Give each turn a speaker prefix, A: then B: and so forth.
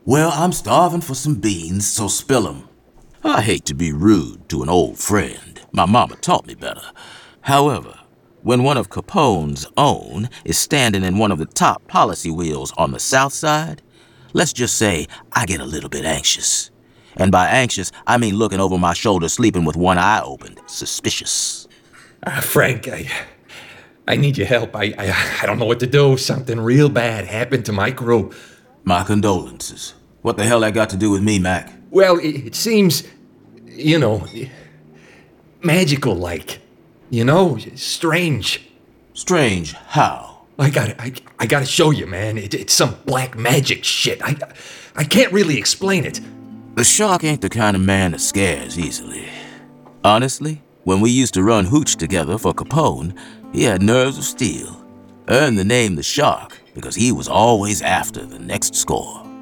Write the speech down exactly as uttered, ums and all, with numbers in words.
A: Well, I'm starving for some beans, so spill 'em. I hate to be rude to an old friend. My mama taught me better. However, when one of Capone's own is standing in one of the top policy wheels on the south side, let's just say I get a little bit anxious. And by anxious, I mean looking over my shoulder, sleeping with one eye open. Suspicious.
B: Uh, Frank, I, I need your help. I, I, I don't know what to do. Something real bad happened to my crew.
A: My condolences. What the hell that got to do with me, Mac?
B: Well, it, it seems, you know, magical-like. You know, strange.
A: Strange how?
B: I gotta, I, I gotta show you, man. It, it's some black magic shit. I, I can't really explain it.
A: The shark ain't the kind of man that scares easily. Honestly, when we used to run hooch together for Capone, he had nerves of steel. Earned the name the Shark because he was always after the next score.